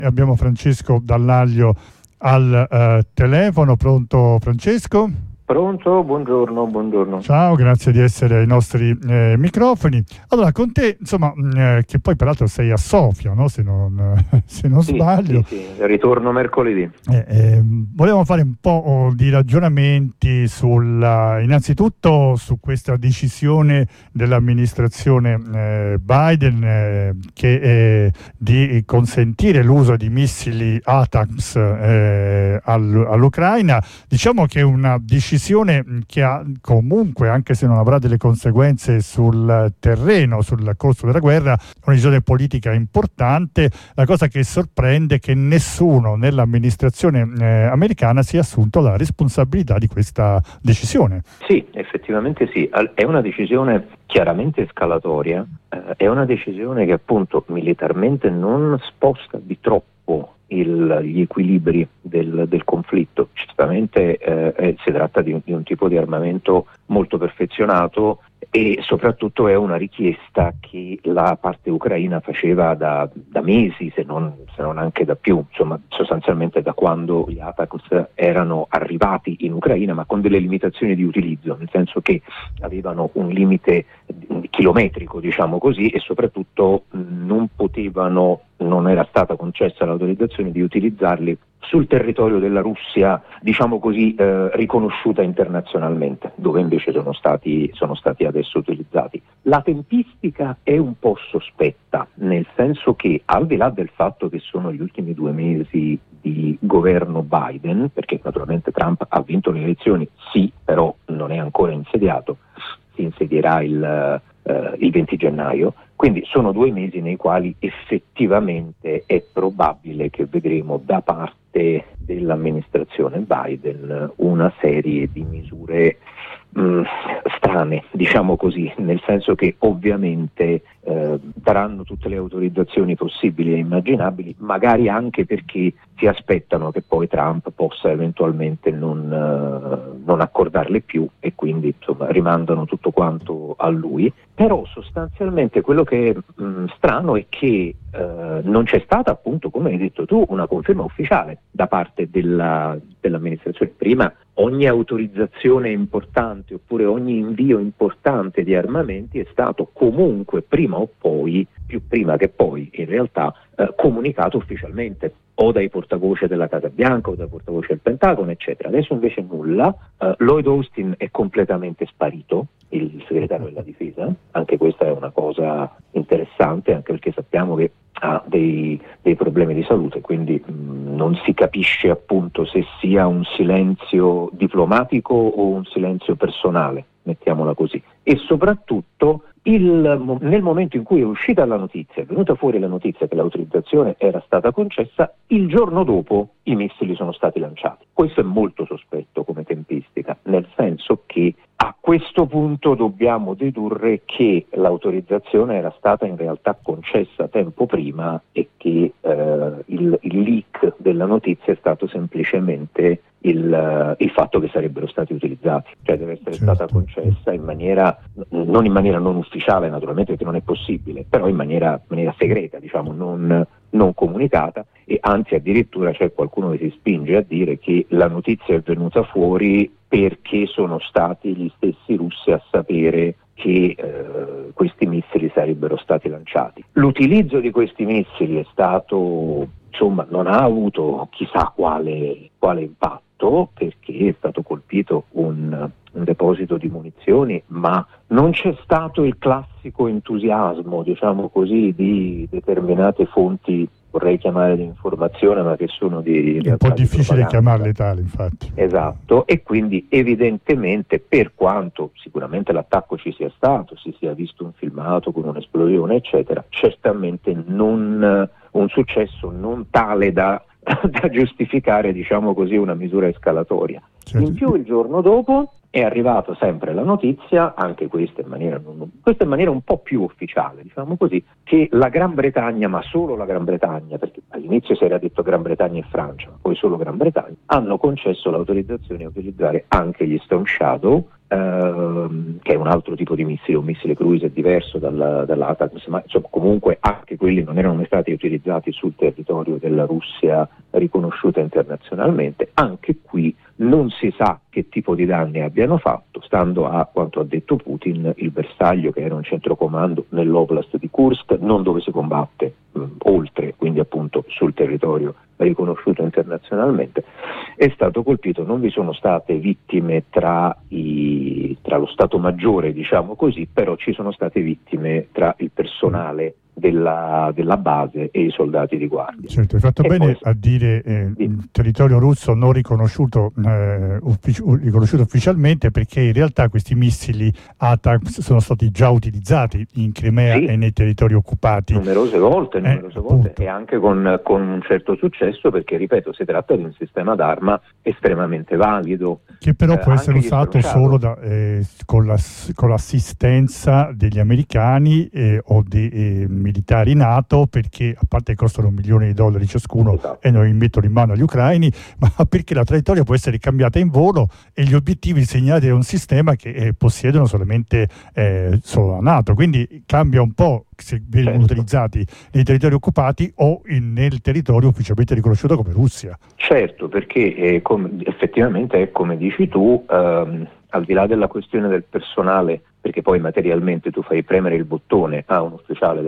Abbiamo Francesco Dallaglio al telefono. Pronto Francesco? Pronto, buongiorno. Ciao, grazie di essere ai nostri microfoni. Allora, con te, insomma, che poi peraltro sei a Sofia, no? Se non sbaglio. Sì, ritorno mercoledì. Volevamo fare un po' di ragionamenti innanzitutto su questa decisione dell'amministrazione Biden di consentire l'uso di missili ATACMS all'Ucraina. Diciamo che è una decisione che ha comunque, anche se non avrà delle conseguenze sul terreno, sul corso della guerra, una decisione politica importante. La cosa che sorprende è che nessuno nell'amministrazione americana si è assunto la responsabilità di questa decisione. Sì, effettivamente sì. È una decisione chiaramente escalatoria, è una decisione che appunto militarmente non sposta di troppo gli equilibri del conflitto. Certamente si tratta di un tipo di armamento molto perfezionato e soprattutto è una richiesta che la parte ucraina faceva da mesi, se non anche da più, insomma sostanzialmente da quando gli ATACMS erano arrivati in Ucraina, ma con delle limitazioni di utilizzo, nel senso che avevano un limite chilometrico, diciamo così, e soprattutto non era stata concessa l'autorizzazione di utilizzarli sul territorio della Russia, diciamo così, riconosciuta internazionalmente, dove invece sono stati adesso utilizzati. La tempistica è un po' sospetta, nel senso che al di là del fatto che sono gli ultimi 2 mesi di governo Biden, perché naturalmente Trump ha vinto le elezioni, sì, però non è ancora insediato, si insedierà il 20 gennaio, quindi sono 2 mesi nei quali effettivamente è probabile che vedremo da parte dell'amministrazione Biden una serie di misure strane, diciamo così, nel senso che ovviamente daranno tutte le autorizzazioni possibili e immaginabili, magari anche perché si aspettano che poi Trump possa eventualmente non accordarle più e quindi insomma rimandano tutto quanto a lui. Però sostanzialmente quello che è strano è che non c'è stata, appunto, come hai detto tu, una conferma ufficiale da parte dell'amministrazione. Prima ogni autorizzazione importante oppure ogni invio importante di armamenti è stato comunque prima o poi, più prima che poi in realtà, comunicato ufficialmente o dai portavoce della Casa Bianca o dai portavoce del Pentagono, eccetera. Adesso invece nulla. Lloyd Austin è completamente sparito, il segretario della difesa. Anche questa è una cosa interessante, anche perché sappiamo che ha dei problemi di salute, quindi non si capisce appunto se sia un silenzio diplomatico o un silenzio personale, mettiamola così. E soprattutto nel momento in cui è uscita la notizia, è venuta fuori la notizia che l'autorizzazione era stata concessa, il giorno dopo i missili sono stati lanciati. Questo è molto sospetto come tempistica, nel senso che a questo punto dobbiamo dedurre che l'autorizzazione era stata in realtà concessa tempo prima e che il leak della notizia è stato semplicemente il fatto che sarebbero stati utilizzati, cioè deve essere stata concessa non in maniera non ufficiale, naturalmente, perché non è possibile, però in maniera segreta, diciamo, non comunicata, e anzi addirittura c'è qualcuno che si spinge a dire che la notizia è venuta fuori perché sono stati gli stessi russi a sapere che questi missili sarebbero stati lanciati. L'utilizzo di questi missili è stato, insomma, non ha avuto chissà quale impatto, perché è stato colpito un deposito di munizioni, ma non c'è stato il classico entusiasmo, diciamo così, di determinate fonti, vorrei chiamare di informazione, ma che sono di un po' difficile chiamarle tali, infatti. Esatto, e quindi evidentemente, per quanto sicuramente l'attacco ci sia stato, si sia visto un filmato con un'esplosione, eccetera, certamente non un successo non tale da giustificare, diciamo così, una misura escalatoria. Certo. In più il giorno dopo è arrivata sempre la notizia, anche questa in maniera un po' più ufficiale, diciamo così, che la Gran Bretagna, ma solo la Gran Bretagna, perché all'inizio si era detto Gran Bretagna e Francia, ma poi solo Gran Bretagna, hanno concesso l'autorizzazione a utilizzare anche gli Storm Shadow, che è un altro tipo di missile, un missile cruise, è diverso dall'ATACMS, ma insomma, comunque anche quelli non erano mai stati utilizzati sul territorio della Russia riconosciuta internazionalmente. Anche qui non si sa che tipo di danni abbiano fatto, stando a quanto ha detto Putin, il bersaglio, che era un centro comando nell'oblast di Kursk, non dove si combatte, oltre, quindi appunto sul territorio riconosciuto internazionalmente, è stato colpito. Non vi sono state vittime tra lo Stato Maggiore, diciamo così, però ci sono state vittime tra il personale della base e i soldati di guardia. Certo, hai fatto bene a dire il territorio russo non riconosciuto, riconosciuto ufficialmente, perché in realtà questi missili ATACMS sono stati già utilizzati in Crimea e nei territori occupati. Numerose volte e anche con un certo successo, perché ripeto, si tratta di un sistema d'arma estremamente valido. Che però può essere usato solo con l'assistenza degli americani o dei militari NATO, perché a parte costano $1 milione ciascuno, esatto, e non li mettono in mano agli ucraini, ma perché la traiettoria può essere cambiata in volo e gli obiettivi segnati da un sistema che possiedono solamente solo la NATO, quindi cambia un po' se vengono utilizzati nei territori occupati o nel territorio ufficialmente riconosciuto come Russia. Certo, perché effettivamente è come dici tu, al di là della questione del personale, perché poi materialmente tu fai premere il bottone a un ufficiale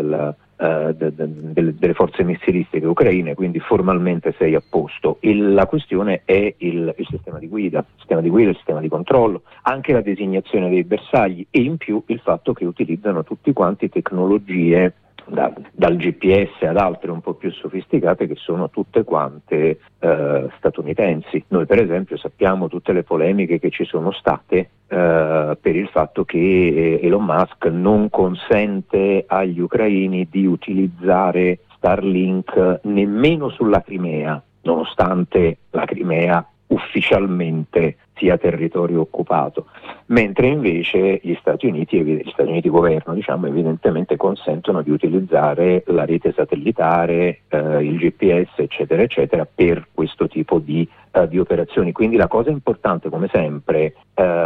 delle forze missilistiche ucraine, quindi formalmente sei a posto. La questione è il sistema di guida, il sistema di controllo, anche la designazione dei bersagli, e in più il fatto che utilizzano tutti quanti tecnologie dal GPS ad altre un po' più sofisticate, che sono tutte quante statunitensi. Noi per esempio sappiamo tutte le polemiche che ci sono state per il fatto che Elon Musk non consente agli ucraini di utilizzare Starlink nemmeno sulla Crimea, nonostante la Crimea ufficialmente sia territorio occupato, mentre invece gli Stati Uniti governo, diciamo, evidentemente consentono di utilizzare la rete satellitare, il GPS, eccetera eccetera, per questo tipo di operazioni. Quindi la cosa importante, come sempre,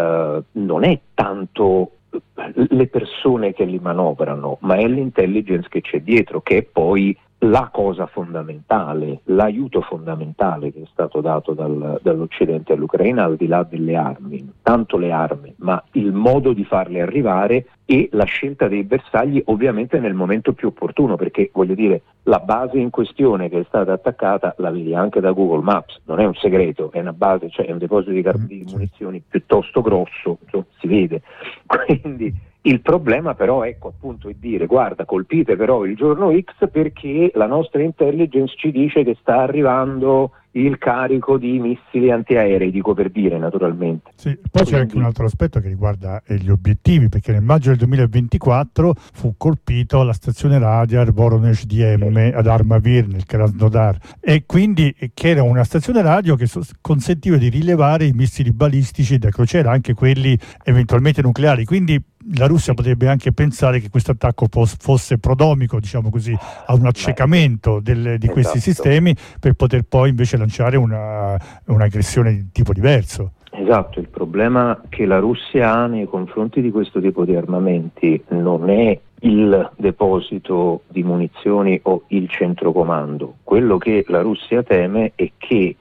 non è tanto le persone che li manovrano, ma è l'intelligence che c'è dietro, che è poi la cosa fondamentale, l'aiuto fondamentale che è stato dato dall'Occidente all'Ucraina, al di là delle armi, tanto le armi, ma il modo di farle arrivare e la scelta dei bersagli, ovviamente nel momento più opportuno, perché voglio dire, la base in questione che è stata attaccata la vedi anche da Google Maps, non è un segreto, è una base, cioè è un deposito di munizioni piuttosto grosso, insomma, si vede. Quindi il problema però, ecco, appunto, è dire: guarda, colpite però il giorno X perché la nostra intelligence ci dice che sta arrivando il carico di missili antiaerei, dico per dire, naturalmente. Sì, poi c'è anche un altro aspetto che riguarda gli obiettivi, perché nel maggio del 2024 fu colpito la stazione radar Voronezh DM ad Armavir nel Krasnodar, e quindi che era una stazione radio che consentiva di rilevare i missili balistici da crociera, anche quelli eventualmente nucleari. Quindi la Russia potrebbe anche pensare che questo attacco fosse prodromico, diciamo così, a un accecamento di questi sistemi, per poter poi invece lanciare un'aggressione di tipo diverso. Esatto, il problema che la Russia ha nei confronti di questo tipo di armamenti non è il deposito di munizioni o il centro comando. Quello che la Russia teme è che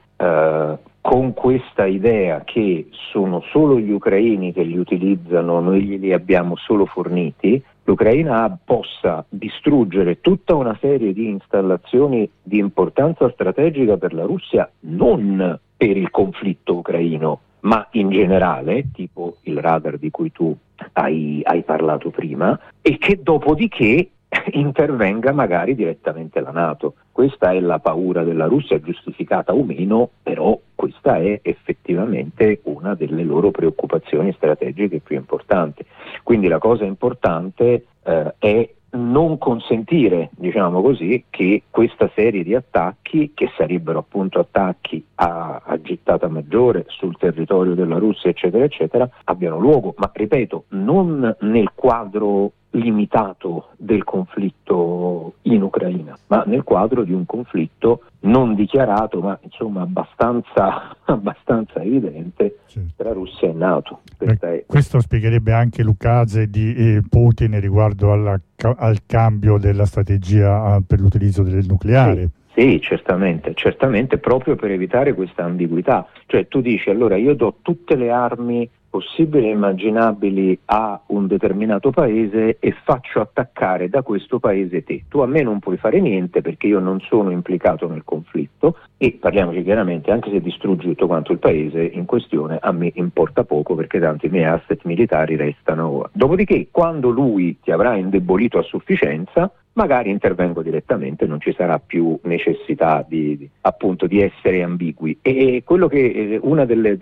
con questa idea che sono solo gli ucraini che li utilizzano, noi glieli abbiamo solo forniti, l'Ucraina possa distruggere tutta una serie di installazioni di importanza strategica per la Russia, non per il conflitto ucraino, ma in generale, tipo il radar di cui tu hai parlato prima, e che dopodiché intervenga magari direttamente la NATO. Questa è la paura della Russia, giustificata o meno, però questa è effettivamente una delle loro preoccupazioni strategiche più importanti. Quindi la cosa importante è non consentire, diciamo così, che questa serie di attacchi, che sarebbero appunto attacchi a gittata maggiore sul territorio della Russia, eccetera, eccetera, abbiano luogo, ma ripeto, non nel quadro limitato del conflitto in Ucraina, ma nel quadro di un conflitto non dichiarato, ma insomma abbastanza evidente, tra Russia e NATO. Questo spiegherebbe anche l'ucase di Putin riguardo al cambio della strategia per l'utilizzo del nucleare. Sì, certamente, proprio per evitare questa ambiguità. Cioè tu dici, allora io do tutte le armi possibili e immaginabili a un determinato paese e faccio attaccare da questo paese te. Tu a me non puoi fare niente perché io non sono implicato nel conflitto e, parliamoci chiaramente, anche se distruggi tutto quanto il paese in questione, a me importa poco perché tanto i miei asset militari restano. Dopodiché, quando lui ti avrà indebolito a sufficienza, magari intervengo direttamente, non ci sarà più necessità di essere ambigui. E quello che una delle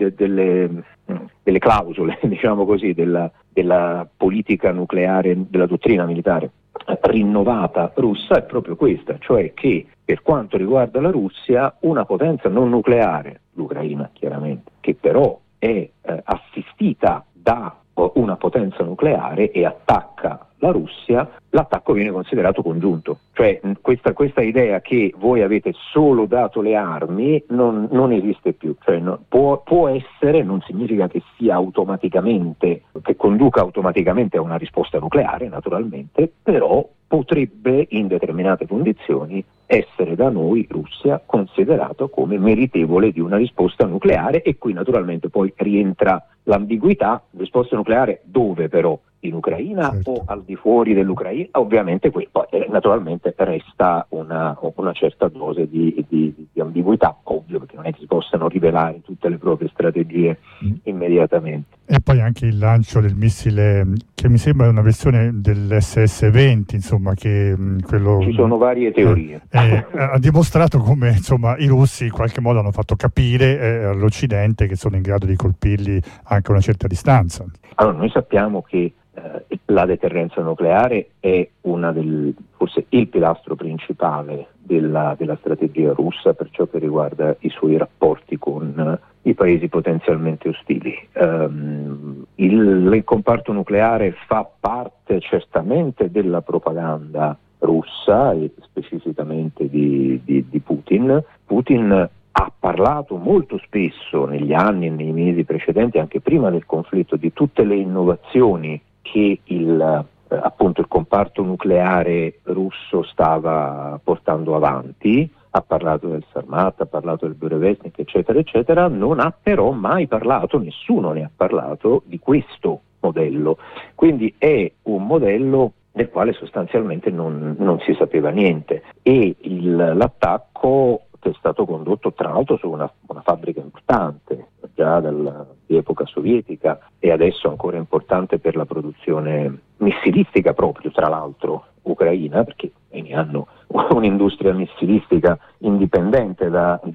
clausole, diciamo così, della politica nucleare, della dottrina militare rinnovata russa è proprio questa, cioè che per quanto riguarda la Russia, una potenza non nucleare, l'Ucraina chiaramente, che però è assistita da una potenza nucleare e attacca la Russia, l'attacco viene considerato congiunto. Cioè questa idea che voi avete solo dato le armi non esiste più. Cioè, può essere, non significa che sia automaticamente, che conduca automaticamente a una risposta nucleare, naturalmente, però potrebbe in determinate condizioni essere da noi, Russia, considerato come meritevole di una risposta nucleare, e qui naturalmente poi rientra l'ambiguità: risposta nucleare dove però? In Ucraina, certo, o al di fuori dell'Ucraina? Ovviamente qui poi naturalmente resta una certa dose di ambiguità, ovvio, perché non è che si possano rivelare tutte le proprie strategie immediatamente. E poi anche il lancio del missile, che mi sembra una versione dell'SS-20, insomma, che quello... Ci sono varie teorie. Ha dimostrato come, insomma, i russi in qualche modo hanno fatto capire all'Occidente che sono in grado di colpirli anche a una certa distanza. Allora, noi sappiamo che la deterrenza nucleare è forse il pilastro principale della strategia russa per ciò che riguarda i suoi rapporti con i paesi potenzialmente ostili. Il comparto nucleare fa parte certamente della propaganda russa e specificamente di Putin. Putin ha parlato molto spesso negli anni e nei mesi precedenti, anche prima del conflitto, di tutte le innovazioni che il comparto nucleare russo stava portando avanti. Ha parlato del Sarmat, ha parlato del Burevestnik, eccetera, eccetera. Non ha però mai parlato, nessuno ne ha parlato, di questo modello. Quindi è un modello del quale sostanzialmente non si sapeva niente, e l'attacco è stato condotto tra l'altro su una fabbrica importante già dall'epoca sovietica e adesso ancora importante per la produzione missilistica proprio, tra l'altro ucraina, perché ne hanno un'industria missilistica indipendente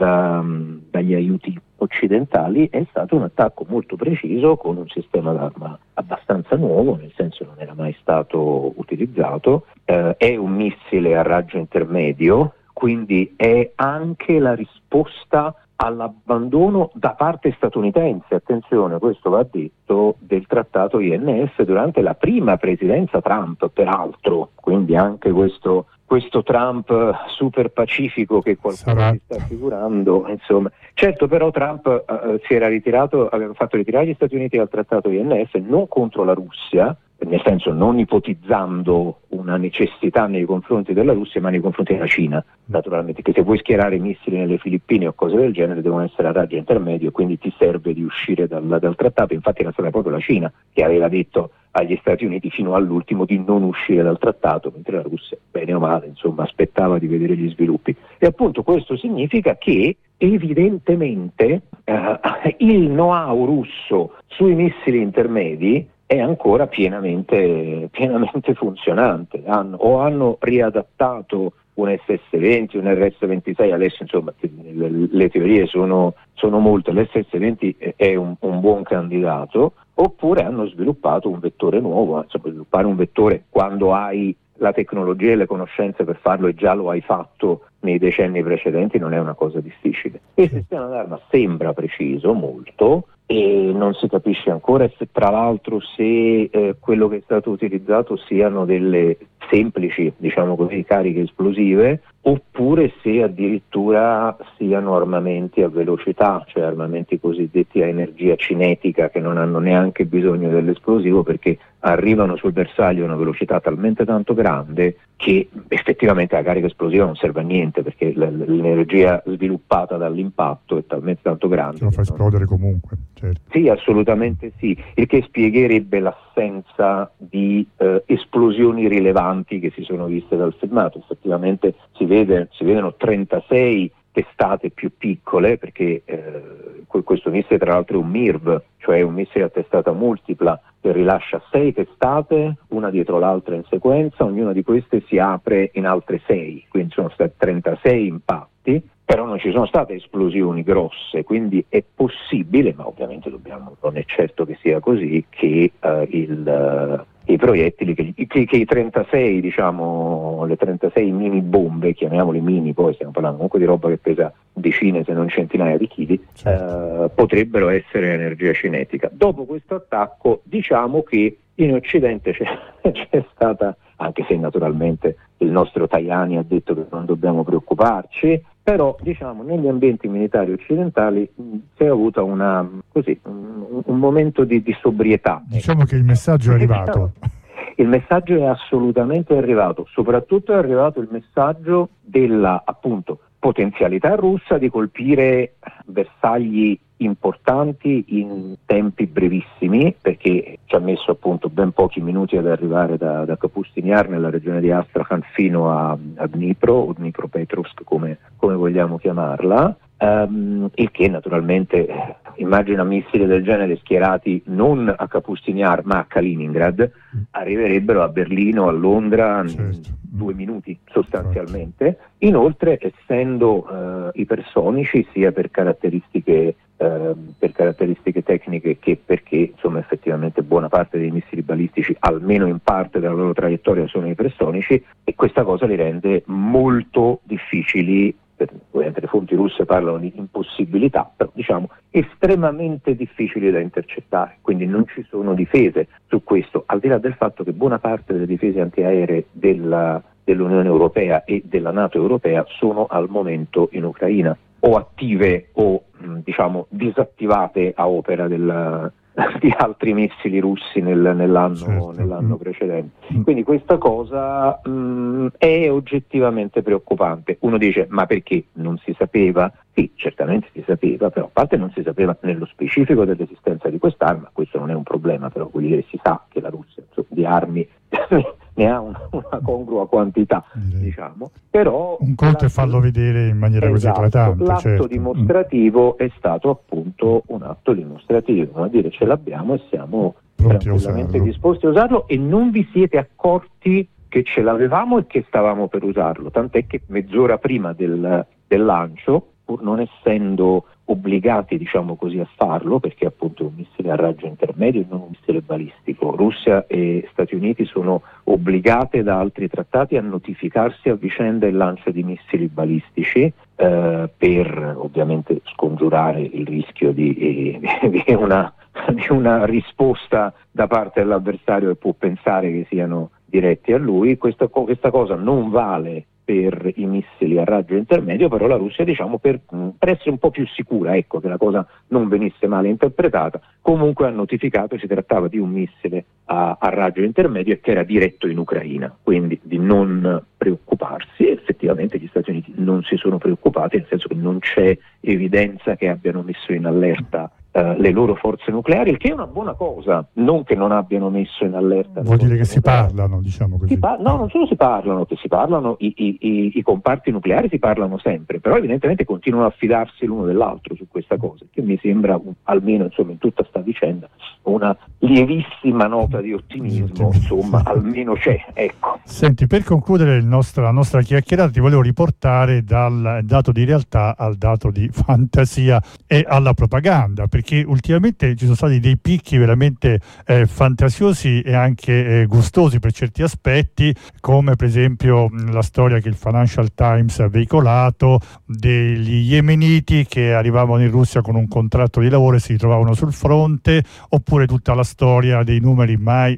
dagli aiuti occidentali. È stato un attacco molto preciso con un sistema d'arma abbastanza nuovo, nel senso non era mai stato utilizzato, è un missile a raggio intermedio, quindi è anche la risposta all'abbandono da parte statunitense, attenzione, questo va detto, del trattato INF durante la prima presidenza Trump, peraltro, quindi anche questo Trump super pacifico che qualcuno si sta figurando, insomma. Certo, però Trump si era ritirato, aveva fatto ritirare gli Stati Uniti dal trattato INF non contro la Russia, nel senso non ipotizzando una necessità nei confronti della Russia, ma nei confronti della Cina, naturalmente, che se vuoi schierare missili nelle Filippine o cose del genere devono essere a raggio intermedio, quindi ti serve di uscire dal trattato. Infatti era stata proprio la Cina che aveva detto agli Stati Uniti fino all'ultimo di non uscire dal trattato, mentre la Russia, bene o male, insomma, aspettava di vedere gli sviluppi. E appunto questo significa che evidentemente il know-how russo sui missili intermedi è ancora pienamente funzionante. Hanno riadattato un SS-20, un RS-26, adesso insomma le teorie sono molte, l'SS-20 è un buon candidato, oppure hanno sviluppato un vettore nuovo. Insomma, sviluppare un vettore quando hai la tecnologia e le conoscenze per farlo e già lo hai fatto nei decenni precedenti, non è una cosa difficile. Il sistema d'arma sembra preciso molto e non si capisce ancora se, tra l'altro, se quello che è stato utilizzato siano delle semplici, diciamo così, cariche esplosive, oppure se addirittura siano armamenti a velocità, cioè armamenti cosiddetti a energia cinetica, che non hanno neanche bisogno dell'esplosivo perché arrivano sul bersaglio a una velocità talmente tanto grande che effettivamente la carica esplosiva non serve a niente, perché l'energia sviluppata dall'impatto è talmente tanto grande. Ce lo fa esplodere comunque, certo. Sì, assolutamente sì, il che spiegherebbe l'assenza di esplosioni rilevanti che si sono viste dal filmato. Effettivamente si vedono 36 testate più piccole, perché questo missile tra l'altro è un MIRV, cioè un missile a testata multipla che rilascia 6 testate, una dietro l'altra in sequenza, ognuna di queste si apre in altre 6, quindi sono stati 36 impatti, però non ci sono state esplosioni grosse, quindi è possibile, ma ovviamente non è certo che sia così, che i proiettili, che i 36, diciamo, le 36 mini bombe, chiamiamoli mini, poi stiamo parlando comunque di roba che pesa decine se non centinaia di chili, potrebbero essere energia cinetica. Dopo questo attacco diciamo che in Occidente c'è stata, anche se naturalmente il nostro Tajani ha detto che non dobbiamo preoccuparci, però diciamo negli ambienti militari occidentali si è avuto un momento di sobrietà. Diciamo che il messaggio è arrivato. Il messaggio è assolutamente arrivato, soprattutto è arrivato il messaggio della, appunto, potenzialità russa di colpire bersagli importanti in tempi brevissimi, perché ci ha messo appunto ben pochi minuti ad arrivare da Kapustin Yar nella regione di Astrakhan fino a Dnipro o Dnipropetrovsk, come vogliamo chiamarla, il che naturalmente immagina missili del genere schierati non a Kapustin Yar ma a Kaliningrad arriverebbero a Berlino, a Londra, in 2 minuti sostanzialmente. Inoltre, essendo ipersonici sia per caratteristiche tecniche che perché insomma effettivamente buona parte dei missili balistici, almeno in parte della loro traiettoria, sono ipersonici, e questa cosa li rende molto difficili. Ovviamente le fonti russe parlano di impossibilità, però diciamo estremamente difficili da intercettare, quindi non ci sono difese su questo, al di là del fatto che buona parte delle difese antiaeree dell'Unione Europea e della NATO europea sono al momento in Ucraina, o attive o diciamo disattivate a opera di altri missili russi nell'anno precedente. Quindi questa cosa è oggettivamente preoccupante. Uno dice, ma perché non si sapeva? Sì, certamente si sapeva, però a parte non si sapeva nello specifico dell'esistenza di quest'arma, questo non è un problema, però vuol dire si sa che la Russia di armi ne ha una congrua quantità, diciamo. Però un conto è farlo vedere in maniera così eclatante. L'atto dimostrativo è stato appunto un atto dimostrativo, a dire ce l'abbiamo e siamo tranquillamente disposti a usarlo, e non vi siete accorti che ce l'avevamo e che stavamo per usarlo, tant'è che mezz'ora prima del lancio, pur non essendo obbligati, diciamo così, a farlo, perché appunto è un missile a raggio intermedio e non un missile balistico. Russia e Stati Uniti sono obbligate da altri trattati a notificarsi a vicenda il lancio di missili balistici per ovviamente scongiurare il rischio di una risposta da parte dell'avversario che può pensare che siano diretti a lui. Questa cosa non vale per i missili a raggio intermedio, però la Russia, diciamo, per essere un po' più sicura, ecco, che la cosa non venisse male interpretata, comunque ha notificato che si trattava di un missile a raggio intermedio e che era diretto in Ucraina, quindi di non preoccuparsi. Effettivamente gli Stati Uniti non si sono preoccupati, nel senso che non c'è evidenza che abbiano messo in allerta le loro forze nucleari, il che è una buona cosa, non che non abbiano messo in allerta. Vuol dire che si parlano, diciamo così. No, non solo si parlano, che si parlano, i comparti nucleari si parlano sempre, però evidentemente continuano a fidarsi l'uno dell'altro su questa cosa, che mi sembra, almeno insomma in tutta sta vicenda, una lievissima nota di ottimismo, insomma, almeno c'è, ecco. Senti, per concludere la nostra chiacchierata, ti volevo riportare dal dato di realtà al dato di fantasia e alla propaganda, perché ultimamente ci sono stati dei picchi veramente fantasiosi e anche gustosi per certi aspetti, come per esempio la storia che il Financial Times ha veicolato degli yemeniti che arrivavano in Russia con un contratto di lavoro e si ritrovavano sul fronte, oppure tutta la storia dei numeri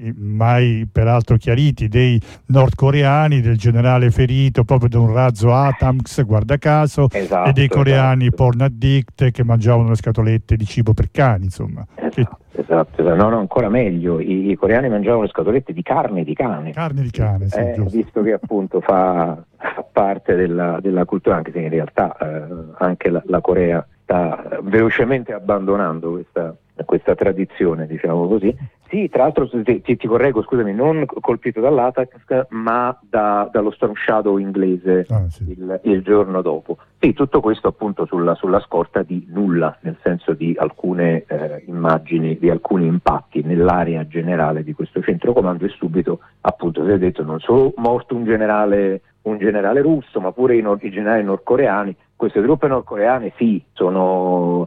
mai peraltro chiariti dei nordcoreani, del generale ferito proprio da un razzo ATAMS, guarda caso, esatto, e dei coreani esatto. porn addict che mangiavano le scatolette di cibo per cani, insomma. Esatto. No, ancora meglio, i coreani mangiavano le scatolette di carne di cane. Carne di cane, sì, giusto. Visto che appunto fa parte della cultura, anche se in realtà anche la Corea sta velocemente abbandonando questa tradizione, diciamo così. Sì, tra l'altro ti correggo, scusami, non colpito dall'ATAC, ma dallo Storm Shadow inglese sì. il giorno dopo. Sì, tutto questo appunto sulla scorta di nulla, nel senso di alcune immagini, di alcuni impatti nell'area generale di questo centro comando, e subito appunto si è detto non solo morto un generale russo, ma pure i generali nordcoreani. Queste truppe nordcoreane sì, sono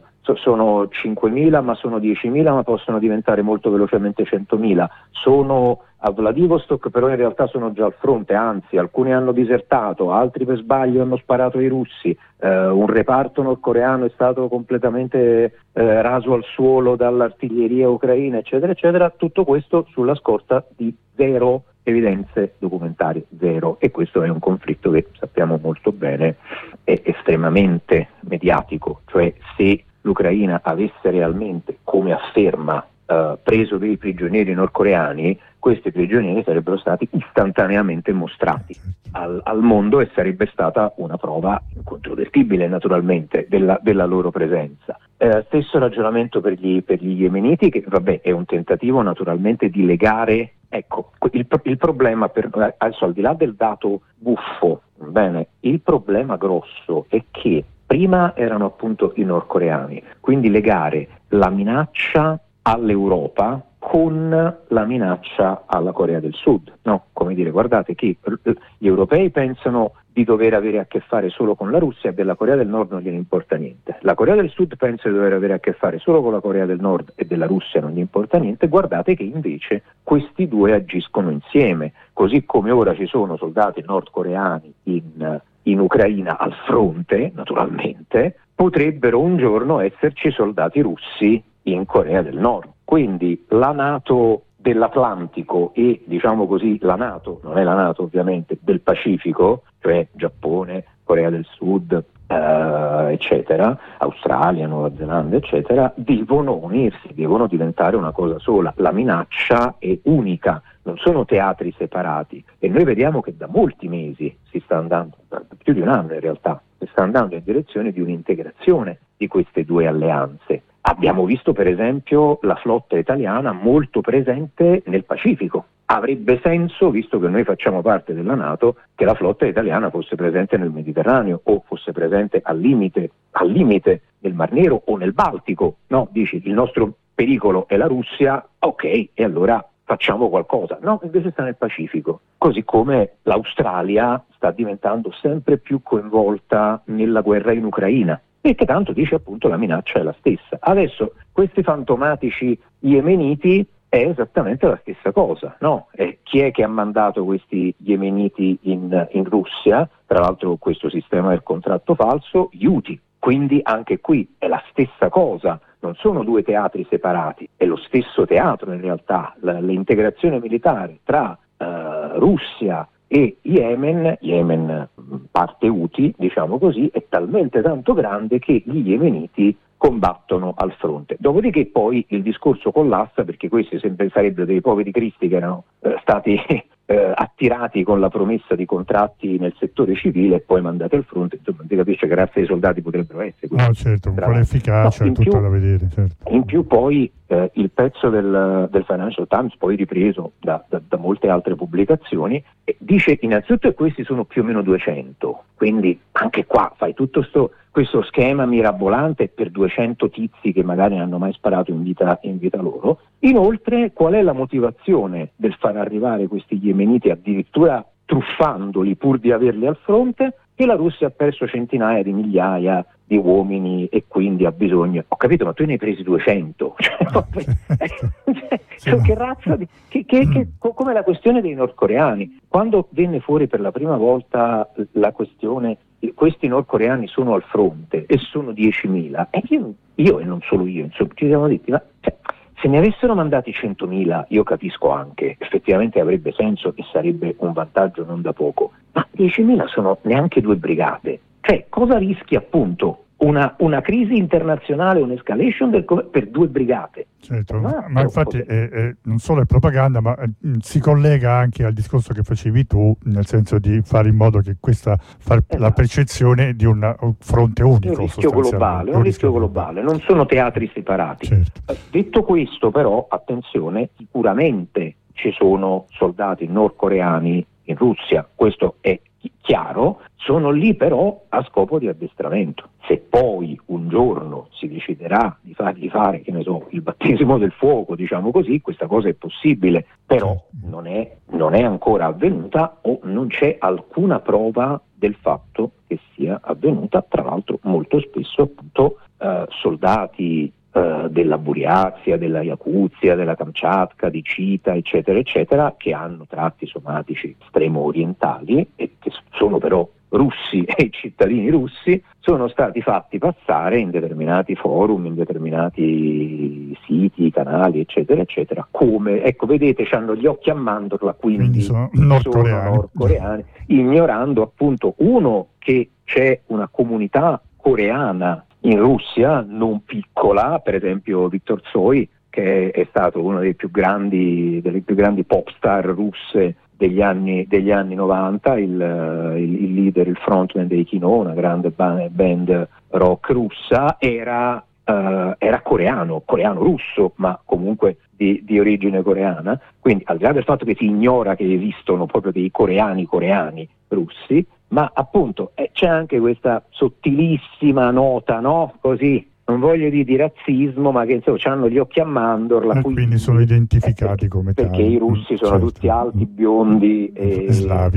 5.000, ma sono 10.000, ma possono diventare molto velocemente 100.000. Sono a Vladivostok, però in realtà sono già al fronte, anzi alcuni hanno disertato, altri per sbaglio hanno sparato ai russi, un reparto nordcoreano è stato completamente raso al suolo dall'artiglieria ucraina, eccetera, eccetera. Tutto questo sulla scorta di zero evidenze documentarie, zero, e questo è un conflitto che sappiamo molto bene è estremamente mediatico, cioè se l'Ucraina avesse realmente, come afferma, preso dei prigionieri nordcoreani, questi prigionieri sarebbero stati istantaneamente mostrati al mondo e sarebbe stata una prova incontrovertibile naturalmente della loro presenza. Stesso ragionamento per gli yemeniti, che vabbè è un tentativo naturalmente di legare. Ecco, il problema, adesso al di là del dato buffo, bene, il problema grosso è che prima erano appunto i nordcoreani, quindi legare la minaccia all'Europa con la minaccia alla Corea del Sud, no? Come dire, guardate che gli europei pensano di dover avere a che fare solo con la Russia e della Corea del Nord non gliene importa niente. La Corea del Sud pensa di dover avere a che fare solo con la Corea del Nord e della Russia non gli importa niente. Guardate che invece questi due agiscono insieme, così come ora ci sono soldati nordcoreani in Ucraina al fronte, naturalmente, potrebbero un giorno esserci soldati russi in Corea del Nord. Quindi la NATO dell'Atlantico e, diciamo così, la NATO, non è la NATO ovviamente, del Pacifico, cioè Giappone, Corea del Sud, eccetera, Australia, Nuova Zelanda, eccetera, devono unirsi, devono diventare una cosa sola. La minaccia è unica, non sono teatri separati, e noi vediamo che da molti mesi si sta andando, più di un anno in realtà, si sta andando in direzione di un'integrazione di queste due alleanze. Abbiamo visto per esempio la flotta italiana molto presente nel Pacifico. Avrebbe senso, visto che noi facciamo parte della NATO, che la flotta italiana fosse presente nel Mediterraneo o fosse presente al limite del Mar Nero o nel Baltico. No, dici, il nostro pericolo è la Russia, ok, e allora facciamo qualcosa. No, invece sta nel Pacifico. Così come l'Australia sta diventando sempre più coinvolta nella guerra in Ucraina. Perché tanto dice appunto la minaccia è la stessa. Adesso questi fantomatici yemeniti è esattamente la stessa cosa, no? Chi è che ha mandato questi yemeniti in Russia? Tra l'altro con questo sistema del contratto falso, gli Houthi. Quindi anche qui è la stessa cosa, non sono due teatri separati, è lo stesso teatro in realtà. L'integrazione militare tra Russia e Yemen parte Houthi, diciamo così, è talmente tanto grande che gli yemeniti combattono al fronte. Dopodiché poi il discorso collassa, perché questi sarebbero dei poveri cristi che erano stati attirati con la promessa di contratti nel settore civile e poi mandati al fronte. Insomma, si capisce che razza di soldati potrebbero essere. No, certo, con quale efficacia, è tutto da vedere. Certo. In più poi il pezzo del Financial Times, poi ripreso da molte altre pubblicazioni, dice innanzitutto che questi sono più o meno 200, quindi anche qua fai tutto questo schema mirabolante per 200 tizi che magari non hanno mai sparato in vita loro. Inoltre, qual è la motivazione del far arrivare questi yemeniti addirittura truffandoli pur di averli al fronte? Che la Russia ha perso centinaia di migliaia di uomini e quindi ha bisogno. Ho capito, ma tu ne hai presi 200. Che razza di... come la questione dei nordcoreani. Quando venne fuori per la prima volta la questione, questi nordcoreani sono al fronte e sono 10.000, e io e non solo io, insomma, ci siamo detti, ma se ne avessero mandati 100.000 io capisco anche, effettivamente avrebbe senso e sarebbe un vantaggio non da poco, ma 10.000 sono neanche 2 brigate. Cioè, cosa rischi appunto? Una crisi internazionale, un'escalation per 2 brigate. Certo, ma infatti non solo è propaganda, ma si collega anche al discorso che facevi tu, nel senso di fare in modo che la percezione di un fronte unico. Un rischio globale, non sono teatri separati. Certo. Detto questo, però, attenzione, sicuramente ci sono soldati nordcoreani in Russia, questo è chiaro, sono lì però a scopo di addestramento. Se poi un giorno si deciderà di fargli fare, che ne so, il battesimo del fuoco, diciamo così, questa cosa è possibile, però non è ancora avvenuta o non c'è alcuna prova del fatto che sia avvenuta. Tra l'altro molto spesso appunto soldati della Buriazia, della Yakuzia, della Kamchatka, di Chita, eccetera, eccetera, che hanno tratti somatici estremo orientali e che sono però russi e cittadini russi, sono stati fatti passare in determinati forum, in determinati siti, canali, eccetera, eccetera, come, ecco, vedete, hanno gli occhi a mandorla, quindi sono nordcoreani, ignorando appunto, uno, che c'è una comunità coreana in Russia, non piccola, per esempio Viktor Tsoi, che è stato uno delle più grandi pop star russe degli anni 90, il leader, il frontman dei Kino, una grande band rock russa, era coreano russo, ma comunque di origine coreana. Quindi, al di là del fatto che si ignora che esistono proprio dei coreani russi, ma appunto c'è anche questa sottilissima nota, no? Così, non voglio dire di razzismo, ma che insomma hanno gli occhi a mandorla. Quindi sono identificati come tali. Perché i russi sono tutti alti, biondi e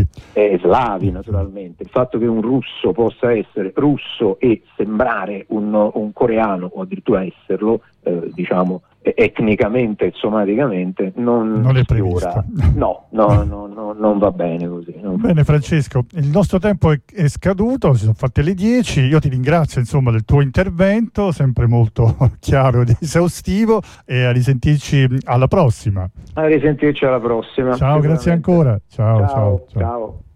slavi naturalmente. Il fatto che un russo possa essere russo e sembrare un coreano, o addirittura esserlo, diciamo, etnicamente e somaticamente non è previsto. No, non va bene così. Bene Francesco, il nostro tempo è scaduto, si sono fatte le 10, io ti ringrazio insomma del tuo intervento, sempre molto chiaro ed esaustivo, e a risentirci alla prossima. Ciao, grazie ancora. Ciao.